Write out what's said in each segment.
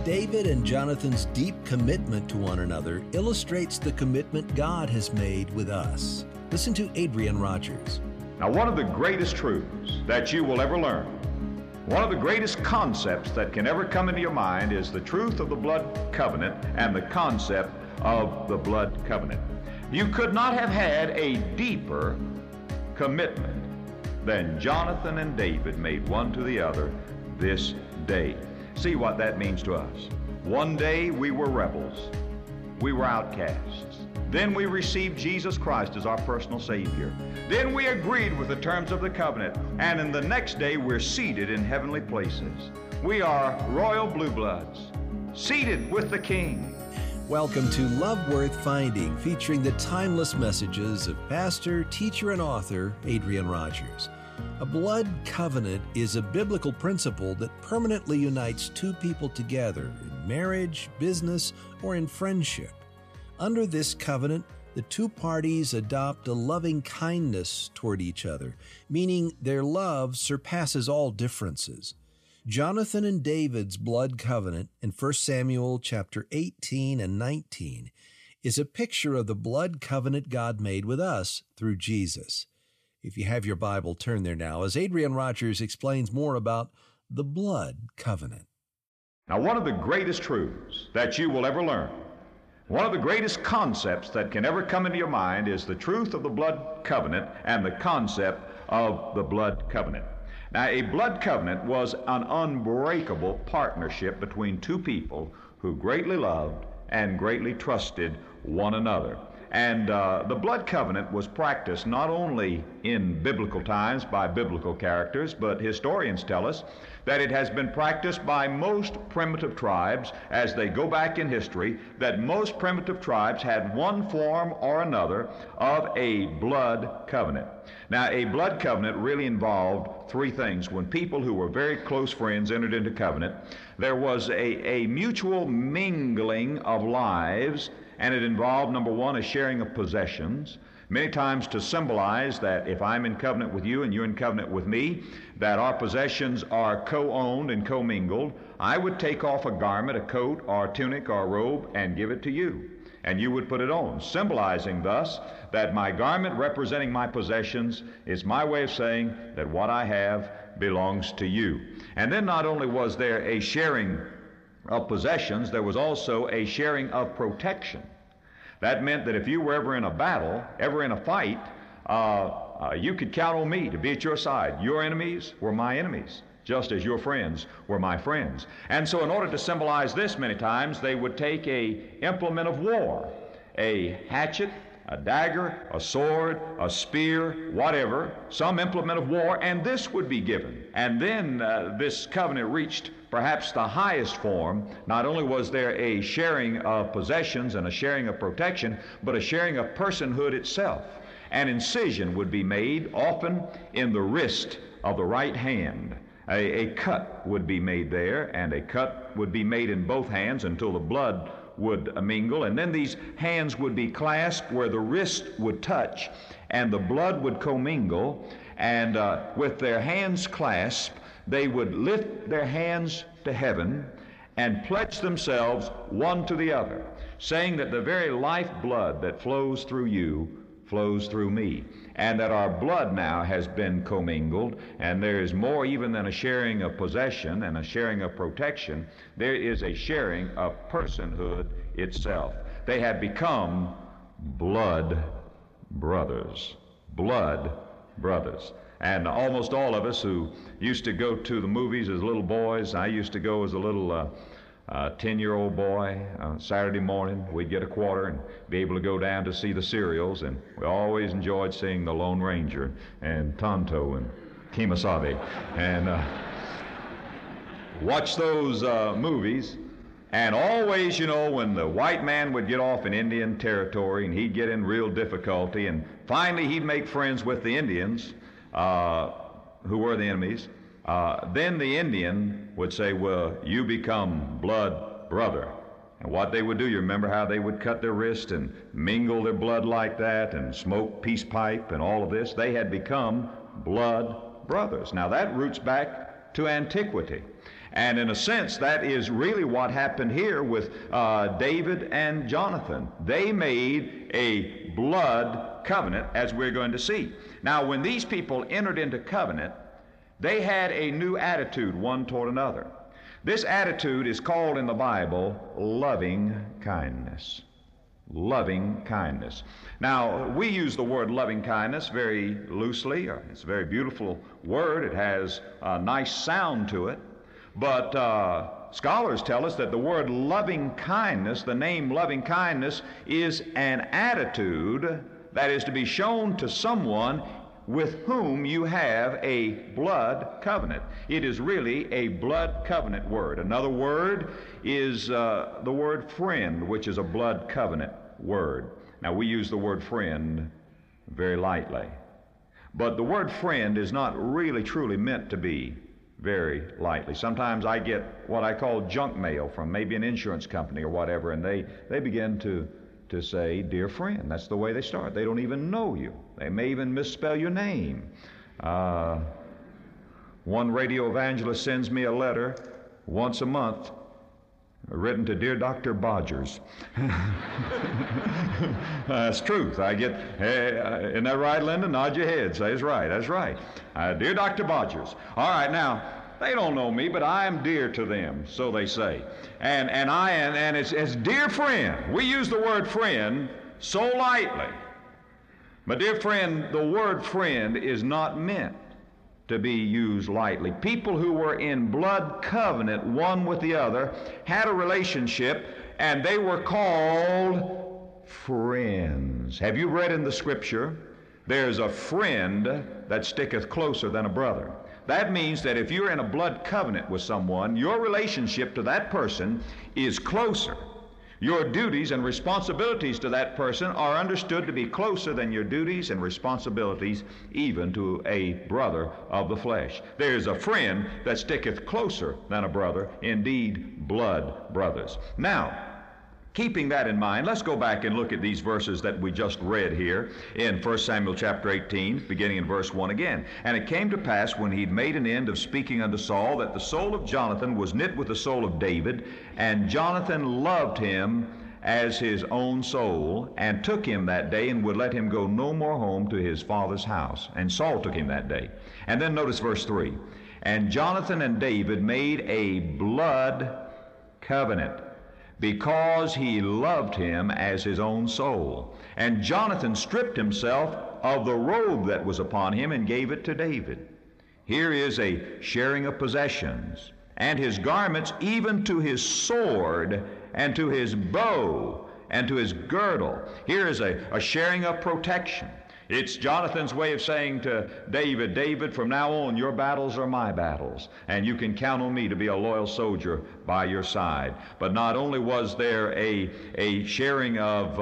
David and Jonathan's deep commitment to one another illustrates the commitment God has made with us. Listen to Adrian Rogers. Now, one of the greatest truths that you will ever learn, one of the greatest concepts that can ever come into your mind is the truth of the blood covenant and the concept of the blood covenant. You could not have had a deeper commitment than Jonathan and David made one to the other this day. See what that means to us. One day we were rebels. We were outcasts. Then we received Jesus Christ as our personal Savior. Then we agreed with the terms of the covenant. And in the next day we're seated in heavenly places. We are royal blue bloods, seated with the King. Welcome to Love Worth Finding, featuring the timeless messages of pastor, teacher, and author Adrian Rogers. A blood covenant is a biblical principle that permanently unites two people together in marriage, business, or in friendship. Under this covenant, the two parties adopt a loving kindness toward each other, meaning their love surpasses all differences. Jonathan and David's blood covenant in 1 Samuel chapter 18 and 19 is a picture of the blood covenant God made with us through Jesus. If you have your Bible, turn there now as Adrian Rogers explains more about the blood covenant. Now, one of the greatest truths that you will ever learn, one of the greatest concepts that can ever come into your mind is the truth of the blood covenant and the concept of the blood covenant. Now, a blood covenant was an unbreakable partnership between two people who greatly loved and greatly trusted one another. And the blood covenant was practiced not only in biblical times by biblical characters, but historians tell us that it has been practiced by most primitive tribes as they go back in history, that most primitive tribes had one form or another of a blood covenant. Now, a blood covenant really involved three things. When people who were very close friends entered into covenant, there was a mutual mingling of lives, and it involved, number one, a sharing of possessions, many times to symbolize that if I'm in covenant with you and you're in covenant with me, that our possessions are co-owned and co-mingled. I would take off a garment, a coat or a tunic or a robe, and give it to you, and you would put it on, symbolizing thus that my garment representing my possessions is my way of saying that what I have belongs to you. And then not only was there a sharing of possessions, there was also a sharing of protection. That meant that if you were ever in a battle, ever in a fight, you could count on me to be at your side. Your enemies were my enemies, just as your friends were my friends. And so in order to symbolize this, many times they would take a implement of war, a hatchet, a dagger, a sword, a spear, whatever, some implement of war, and this would be given. And then this covenant reached perhaps the highest form. Not only was there a sharing of possessions and a sharing of protection, but a sharing of personhood itself. An incision would be made, often in the wrist of the right hand. A cut would be made there, and a cut would be made in both hands until the blood would mingle, and then these hands would be clasped where the wrist would touch and the blood would commingle, and with their hands clasped, they would lift their hands to heaven and pledge themselves one to the other, saying that the very lifeblood that flows through you flows through me, and that our blood now has been commingled, and there is more even than a sharing of possession and a sharing of protection. There is a sharing of personhood itself. They have become blood brothers. Blood brothers. And almost all of us who used to go to the movies as little boys, I used to go as a little 10-year-old boy on Saturday morning. We'd get a quarter and be able to go down to see the serials, and we always enjoyed seeing the Lone Ranger and Tonto and Kemosabe, and watch those movies. And always, you know, when the white man would get off in Indian territory and he'd get in real difficulty, and finally he'd make friends with the Indians who were the enemies, then the Indian would say, well, you become blood brother. And what they would do, you remember how they would cut their wrist and mingle their blood like that and smoke peace pipe and all of this? They had become blood brothers. Now that roots back to antiquity. And in a sense, that is really what happened here with David and Jonathan. They made a blood covenant, as we're going to see. Now, when these people entered into covenant, they had a new attitude one toward another. This attitude is called in the Bible loving kindness. Loving kindness. Now, we use the word loving kindness very loosely. It's a very beautiful word. It has a nice sound to it. But scholars tell us that the word loving kindness, the name loving kindness, is an attitude that is to be shown to someone with whom you have a blood covenant. It is really a blood covenant word. Another word is the word friend, which is a blood covenant word. Now, we use the word friend very lightly. But the word friend is not really truly meant to be very lightly. Sometimes I get what I call junk mail from maybe an insurance company or whatever, and they begin to say, dear friend. That's the way they start. They don't even know you. They may even misspell your name. One radio evangelist sends me a letter once a month written to Dear Dr. Bodgers. That's truth. I get, hey, isn't that right, Linda? Nod your head. Say it's right. That's right. Dear Dr. Bodgers. All right, now, they don't know me, but I am dear to them, so they say. And it's dear friend. We use the word friend so lightly. But dear friend, the word friend is not meant to be used lightly. People who were in blood covenant one with the other had a relationship, and they were called friends. Have you read in the Scripture, there's a friend that sticketh closer than a brother? That means that if you're in a blood covenant with someone, your relationship to that person is closer. Your duties and responsibilities to that person are understood to be closer than your duties and responsibilities even to a brother of the flesh. There's a friend that sticketh closer than a brother, indeed blood brothers. Now, keeping that in mind, let's go back and look at these verses that we just read here in 1 Samuel chapter 18, beginning in verse 1 again. And it came to pass, when he'd made an end of speaking unto Saul, that the soul of Jonathan was knit with the soul of David, and Jonathan loved him as his own soul, and took him that day, and would let him go no more home to his father's house. And Saul took him that day. And then notice verse 3. And Jonathan and David made a blood covenant, because he loved him as his own soul. And Jonathan stripped himself of the robe that was upon him and gave it to David. Here is a sharing of possessions, and his garments, even to his sword, and to his bow, and to his girdle. Here is a sharing of protection. It's Jonathan's way of saying to David, David, from now on, your battles are my battles, and you can count on me to be a loyal soldier by your side. But not only was there a sharing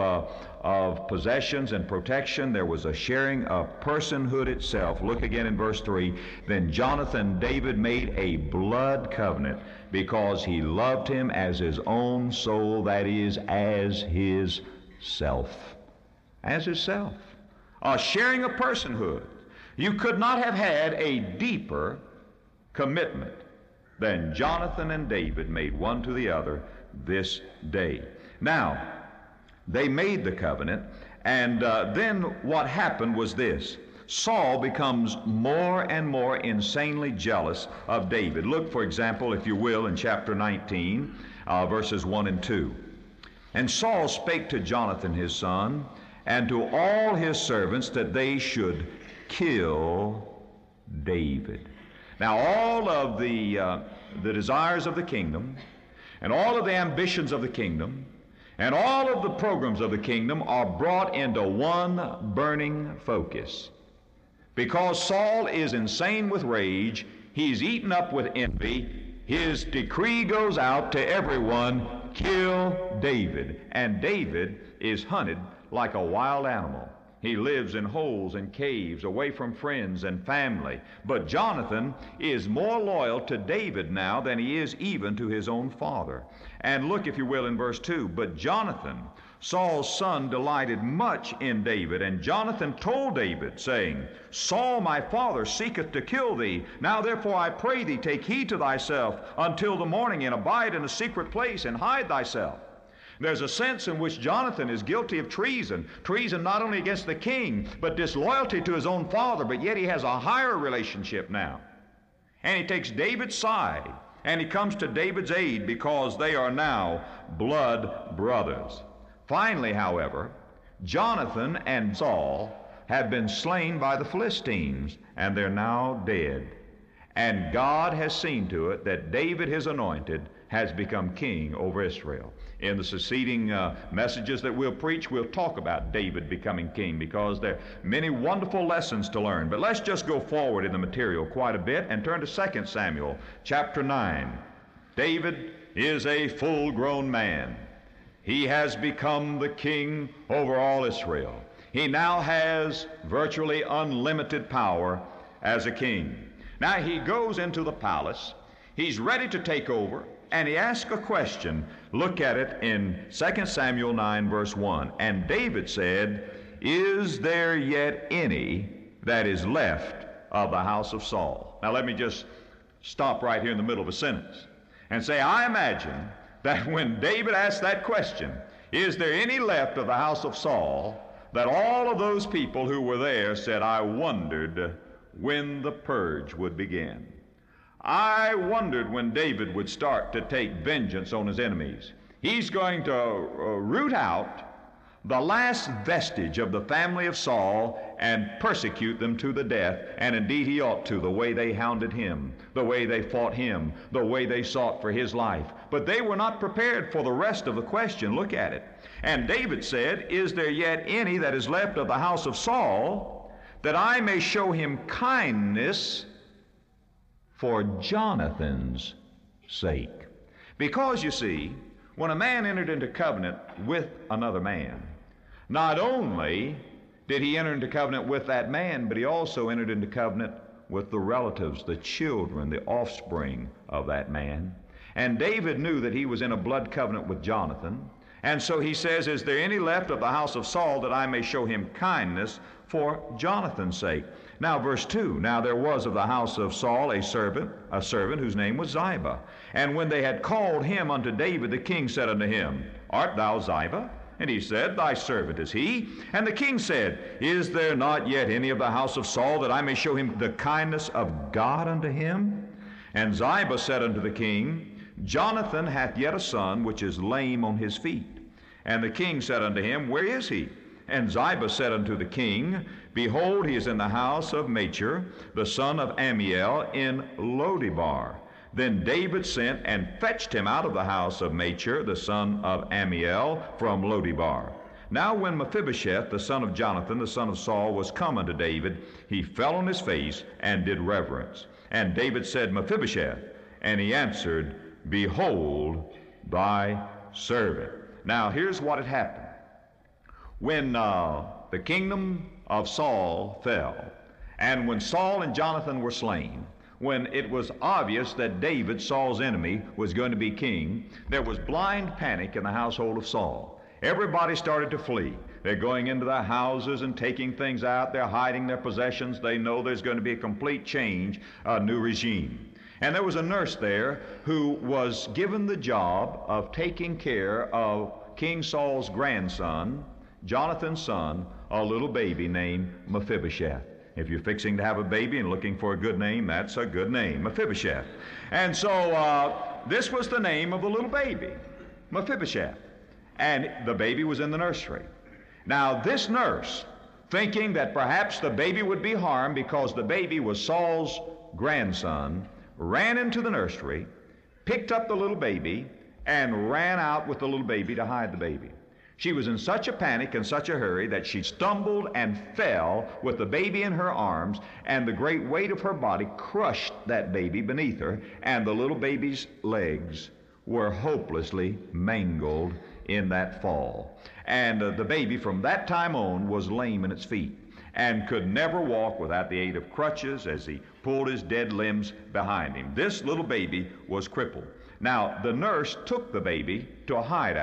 of possessions and protection, there was a sharing of personhood itself. Look again in verse 3. Then Jonathan and David made a blood covenant, because he loved him as his own soul, that is, as his self. As his self. A sharing of personhood. You could not have had a deeper commitment than Jonathan and David made one to the other this day. Now, they made the covenant, and then what happened was this. Saul becomes more and more insanely jealous of David. Look, for example, if you will, in chapter 19, verses 1 and 2. And Saul spake to Jonathan his son, and to all his servants, that they should kill David. Now, all of the desires of the kingdom, and all of the ambitions of the kingdom, and all of the programs of the kingdom are brought into one burning focus. Because Saul is insane with rage, he's eaten up with envy, his decree goes out to everyone, kill David. And David is hunted like a wild animal. He lives in holes and caves, away from friends and family. But Jonathan is more loyal to David now than he is even to his own father. And look, if you will, in verse 2. But Jonathan Saul's son delighted much in David, and Jonathan told David, saying, Saul my father seeketh to kill thee. Now therefore I pray thee, take heed to thyself until the morning, and abide in a secret place, and hide thyself. There's a sense in which Jonathan is guilty of treason. Treason not only against the king, but disloyalty to his own father, but yet he has a higher relationship now. And he takes David's side, and he comes to David's aid because they are now blood brothers. Finally, however, Jonathan and Saul have been slain by the Philistines, and they're now dead. And God has seen to it that David, his anointed, has become king over Israel. In the succeeding messages that we'll preach, we'll talk about David becoming king, because there are many wonderful lessons to learn. But let's just go forward in the material quite a bit and turn to 2 Samuel chapter 9. David is a full-grown man. He has become the king over all Israel. He now has virtually unlimited power as a king. Now he goes into the palace. He's ready to take over, and he asks a question. Look at it in 2 Samuel 9, verse 1. And David said, Is there yet any that is left of the house of Saul? Now let me just stop right here in the middle of a sentence and say, I imagine that when David asked that question, is there any left of the house of Saul, that all of those people who were there said, I wondered when the purge would begin. I wondered when David would start to take vengeance on his enemies. He's going to root out the last vestige of the family of Saul and persecute them to the death, and indeed he ought to, the way they hounded him, the way they fought him, the way they sought for his life. But they were not prepared for the rest of the question. Look at it. And David said, Is there yet any that is left of the house of Saul, that I may show him kindness for Jonathan's sake? Because, you see, when a man entered into covenant with another man, not only did he enter into covenant with that man, but he also entered into covenant with the relatives, the children, the offspring of that man. And David knew that he was in a blood covenant with Jonathan. And so he says, Is there any left of the house of Saul, that I may show him kindness for Jonathan's sake? Now, verse 2, Now there was of the house of Saul a servant whose name was Ziba. And when they had called him unto David, the king said unto him, Art thou Ziba? And he said, Thy servant is he. And the king said, Is there not yet any of the house of Saul, that I may show him the kindness of God unto him? And Ziba said unto the king, Jonathan hath yet a son, which is lame on his feet. And the king said unto him, Where is he? And Ziba said unto the king, Behold, he is in the house of Machir, the son of Ammiel, in Lodebar. Then David sent and fetched him out of the house of Machir, the son of Ammiel, from Lodebar. Now when Mephibosheth, the son of Jonathan, the son of Saul, was come unto David, he fell on his face and did reverence. And David said, Mephibosheth. And he answered, Behold thy servant. Now here's what had happened. When the kingdom of Saul fell, and when Saul and Jonathan were slain, when it was obvious that David, Saul's enemy, was going to be king, there was blind panic in the household of Saul. Everybody started to flee. They're going into their houses and taking things out. They're hiding their possessions. They know there's going to be a complete change, a new regime. And there was a nurse there who was given the job of taking care of King Saul's grandson, Jonathan's son, a little baby named Mephibosheth. If you're fixing to have a baby and looking for a good name, that's a good name, Mephibosheth. And so this was the name of the little baby, Mephibosheth. And the baby was in the nursery. Now this nurse, thinking that perhaps the baby would be harmed because the baby was Saul's grandson, ran into the nursery, picked up the little baby, and ran out with the little baby to hide the baby. She was in such a panic and such a hurry that she stumbled and fell with the baby in her arms, and the great weight of her body crushed that baby beneath her, and the little baby's legs were hopelessly mangled in that fall. And the baby from that time on was lame in its feet and could never walk without the aid of crutches as he pulled his dead limbs behind him. This little baby was crippled. Now, the nurse took the baby to a hideout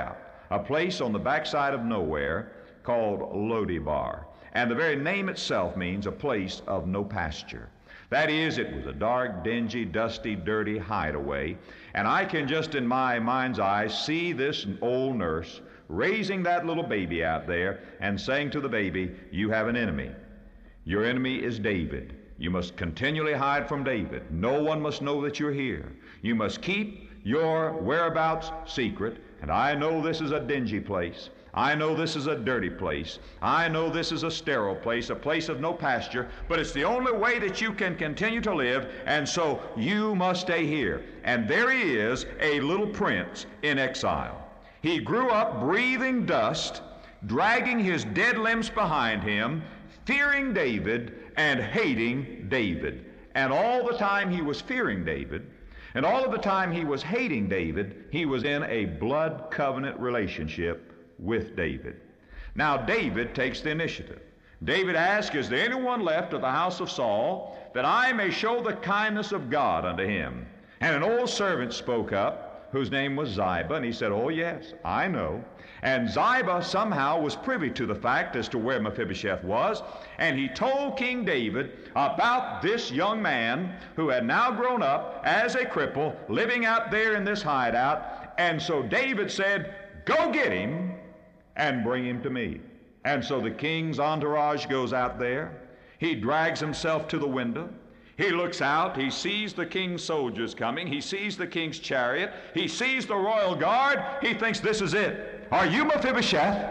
a place on the backside of nowhere called Lo-debar. And the very name itself means a place of no pasture. That is, it was a dark, dingy, dusty, dirty hideaway. And I can just in my mind's eye see this old nurse raising that little baby out there and saying to the baby, "You have an enemy. Your enemy is David. You must continually hide from David. No one must know that you're here. You must keep your whereabouts secret. And I know this is a dingy place. I know this is a dirty place. I know this is a sterile place, a place of no pasture, but it's the only way that you can continue to live, and so you must stay here." And there he is, a little prince in exile. He grew up breathing dust, dragging his dead limbs behind him, fearing David and hating David. And all the time he was fearing David, and all of the time he was hating David, he was in a blood covenant relationship with David. Now David takes the initiative. David asks, "Is there anyone left of the house of Saul, that I may show the kindness of God unto him?" And an old servant spoke up, whose name was Ziba, and he said, "Oh yes, I know." And Ziba somehow was privy to the fact as to where Mephibosheth was, and he told King David about this young man who had now grown up as a cripple, living out there in this hideout. And so David said, "Go get him and bring him to me." And so the king's entourage goes out there. He drags himself to the window. He looks out. He sees the king's soldiers coming. He sees the king's chariot. He sees the royal guard. He thinks, "This is it. Are you Mephibosheth?"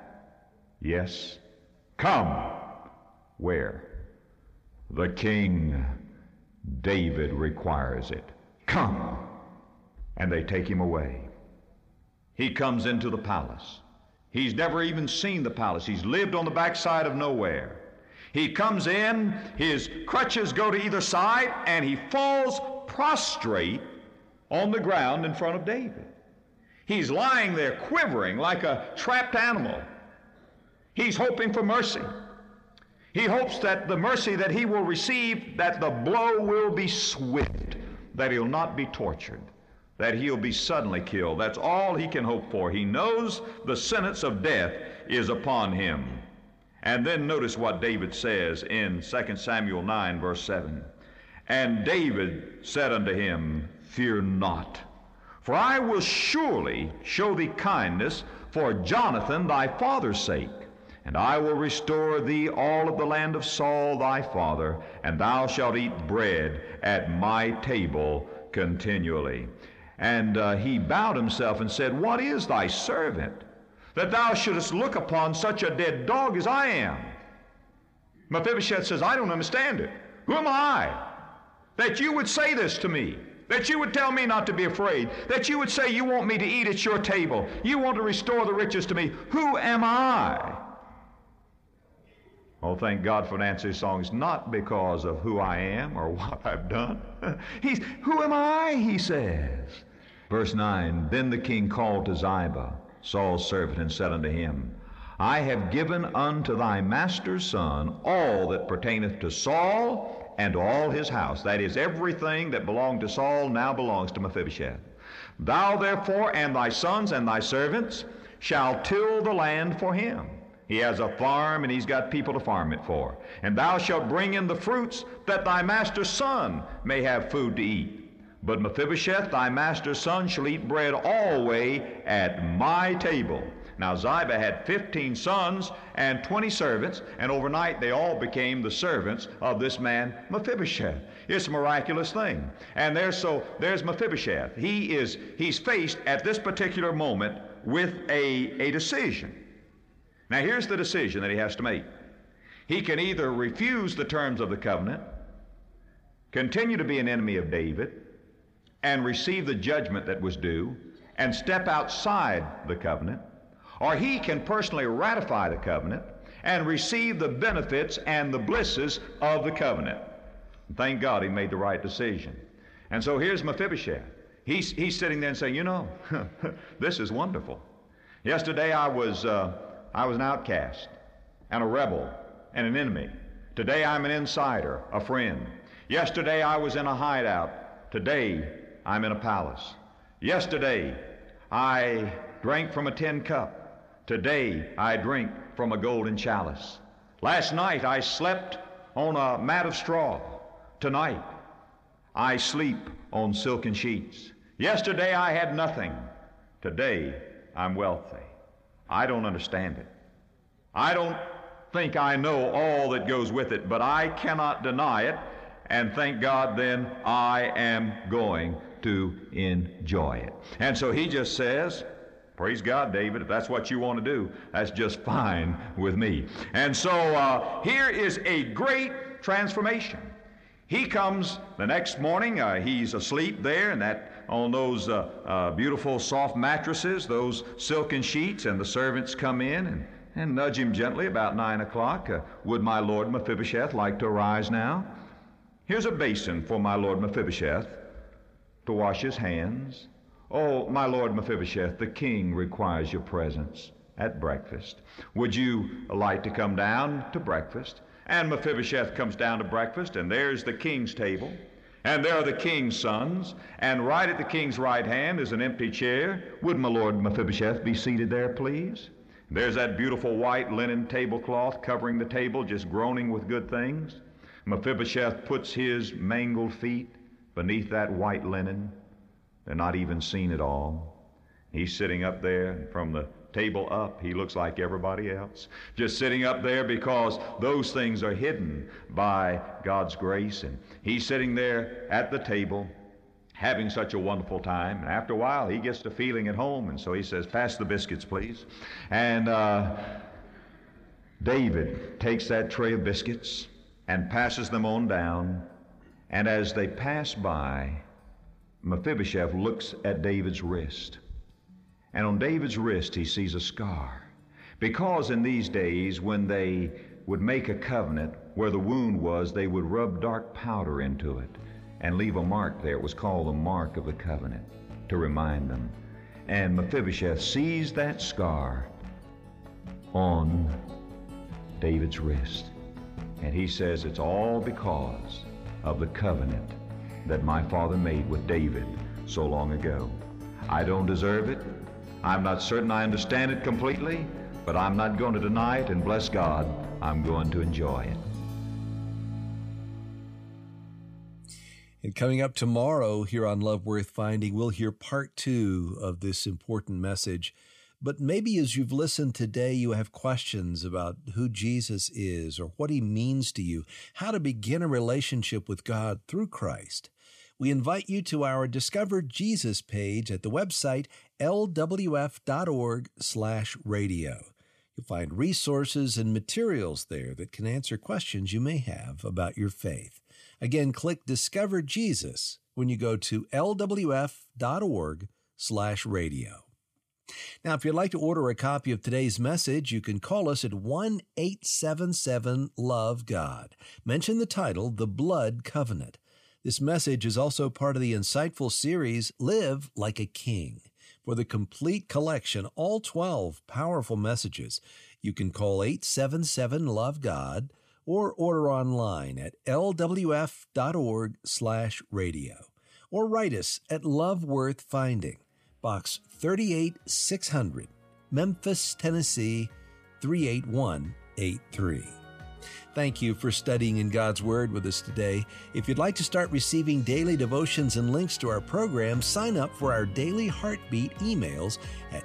"Yes." "Come." "Where?" "The king, David, requires it. Come." And they take him away. He comes into the palace. He's never even seen the palace. He's lived on the backside of nowhere. He comes in, his crutches go to either side, and he falls prostrate on the ground in front of David. He's lying there quivering like a trapped animal. He's hoping for mercy. He hopes that the mercy that he will receive, that the blow will be swift, that he'll not be tortured, that he'll be suddenly killed. That's all he can hope for. He knows the sentence of death is upon him. And then notice what David says in 2 Samuel 9, verse 7. "And David said unto him, Fear not, for I will surely show thee kindness for Jonathan thy father's sake. And I will restore thee all of the land of Saul thy father, and thou shalt eat bread at my table continually." And he bowed himself and said, "What is thy servant, that thou shouldest look upon such a dead dog as I am?" Mephibosheth says, "I don't understand it. Who am I, that you would say this to me? That you would tell me not to be afraid? That you would say you want me to eat at your table? You want to restore the riches to me? Who am I?" Oh, thank God for Nancy's songs, not because of who I am or what I've done. Who am I, he says. Verse 9, "Then the king called to Ziba, Saul's servant, and said unto him, I have given unto thy master's son all that pertaineth to Saul and to all his house." That is, everything that belonged to Saul now belongs to Mephibosheth. "Thou therefore and thy sons and thy servants shall till the land for him." He has a farm, and he's got people to farm it for. "And thou shalt bring in the fruits, that thy master's son may have food to eat. But Mephibosheth, thy master's son, shall eat bread always at my table." Now Ziba had 15 sons and 20 servants, and overnight they all became the servants of this man Mephibosheth. It's a miraculous thing. And there's Mephibosheth. He's faced at this particular moment with a decision. Now here's the decision that he has to make. He can either refuse the terms of the covenant, continue to be an enemy of David, and receive the judgment that was due, and step outside the covenant, or he can personally ratify the covenant and receive the benefits and the blisses of the covenant. And thank God he made the right decision. And so here's Mephibosheth. He's sitting there and saying, "You know, this is wonderful. Yesterday I was an outcast and a rebel and an enemy. Today I'm an insider, a friend. Yesterday I was in a hideout. Today I'm in a palace. Yesterday I drank from a tin cup. Today I drink from a golden chalice. Last night I slept on a mat of straw. Tonight I sleep on silken sheets. Yesterday I had nothing. Today I'm wealthy. I don't understand it. I don't think I know all that goes with it, but I cannot deny it, and thank God then I am going to enjoy it. And so he just says, praise God, David, if that's what you want to do, that's just fine with me. And so here is a great transformation. He comes the next morning, he's asleep there on those beautiful soft mattresses, those silken sheets, and the servants come in and nudge him gently about 9 o'clock. Would my Lord Mephibosheth like to arise now? Here's a basin for my Lord Mephibosheth to wash his hands. Oh, my Lord Mephibosheth, the king requires your presence at breakfast. Would you like to come down to breakfast? And Mephibosheth comes down to breakfast, and there's the king's table, and there are the king's sons, and right at the king's right hand is an empty chair. Would my Lord Mephibosheth be seated there, please? There's that beautiful white linen tablecloth covering the table, just groaning with good things. Mephibosheth puts his mangled feet beneath that white linen. They're not even seen at all. He's sitting up there, and from the table up, he looks like everybody else. Just sitting up there because those things are hidden by God's grace. And he's sitting there at the table, having such a wonderful time. And after a while, he gets to feeling at home, and so he says, pass the biscuits, please. And David takes that tray of biscuits and passes them on down. And as they pass by, Mephibosheth looks at David's wrist. And on David's wrist he sees a scar. Because in these days, when they would make a covenant where the wound was, they would rub dark powder into it and leave a mark there. It was called the mark of the covenant, to remind them. And Mephibosheth sees that scar on David's wrist. And he says, it's all because of the covenant that my father made with David so long ago. I don't deserve it. I'm not certain I understand it completely, but I'm not going to deny it, and bless God, I'm going to enjoy it. And coming up tomorrow here on Love Worth Finding, we'll hear part 2 of this important message. But maybe as you've listened today, you have questions about who Jesus is or what he means to you, how to begin a relationship with God through Christ. We invite you to our Discover Jesus page at the website lwf.org/radio. You'll find resources and materials there that can answer questions you may have about your faith. Again, click Discover Jesus when you go to lwf.org/radio. Now, if you'd like to order a copy of today's message, you can call us at 1-877-LOVE-GOD. Mention the title, The Blood Covenant. This message is also part of the insightful series, Live Like a King. For the complete collection, all 12 powerful messages, you can call 877-LOVE-GOD or order online at lwf.org/radio. Or write us at Love Worth Finding, Box 38600, Memphis, Tennessee 38183. Thank you for studying in God's Word with us today. If you'd like to start receiving daily devotions and links to our program, sign up for our daily Heartbeat emails at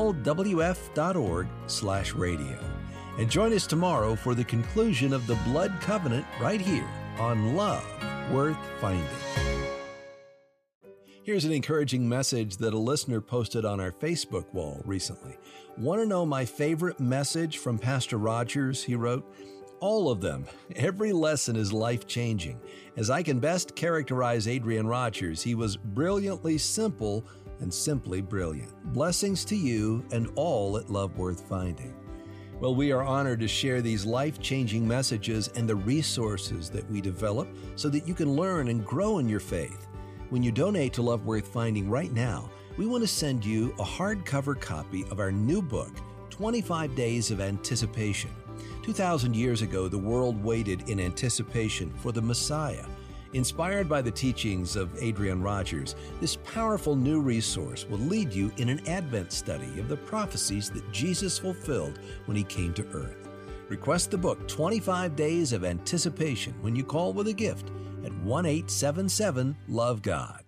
lwf.org/radio. And join us tomorrow for the conclusion of the Blood Covenant right here on Love Worth Finding. Here's an encouraging message that a listener posted on our Facebook wall recently. Want to know my favorite message from Pastor Rogers? He wrote, all of them. Every lesson is life-changing. As I can best characterize Adrian Rogers, he was brilliantly simple and simply brilliant. Blessings to you and all at Love Worth Finding. Well, we are honored to share these life-changing messages and the resources that we develop so that you can learn and grow in your faith. When you donate to Love Worth Finding right now, we want to send you a hardcover copy of our new book, 25 Days of Anticipation. 2,000 years ago, the world waited in anticipation for the Messiah. Inspired by the teachings of Adrian Rogers, this powerful new resource will lead you in an Advent study of the prophecies that Jesus fulfilled when he came to earth. Request the book 25 Days of Anticipation when you call with a gift at 1-877-LOVE-GOD.